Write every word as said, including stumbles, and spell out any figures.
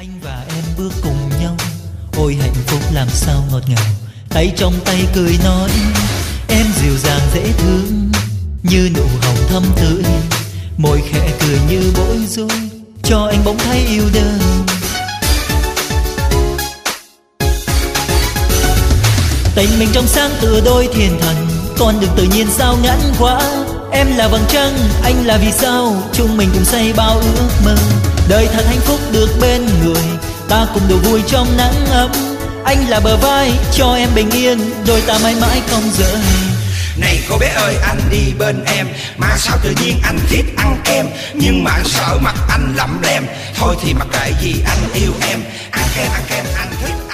Anh và em bước cùng nhau, ôi hạnh phúc làm sao ngọt ngào. Tay trong tay cười nói, em dịu dàng dễ thương như nụ hồng thắm tươi, môi khẽ cười như bối rối, cho anh bỗng thấy yêu đời. Tình mình trong sáng tựa đôi thiên thần, con đường tự nhiên sao ngắn quá. Em là vầng trăng, anh là vì sao, chúng mình cùng xây bao ước mơ. Đời thật hạnh phúc được bên người, ta cùng đùa vui trong nắng ấm. Anh là bờ vai cho em bình yên, đôi ta mãi mãi không rời. Này cô bé ơi, anh đi bên em mà sao tự nhiên anh thích ăn kem, nhưng mà anh sợ mặt anh lậm lem. Thôi thì mặc kệ gì anh yêu em, ăn kem ăn kem anh thích.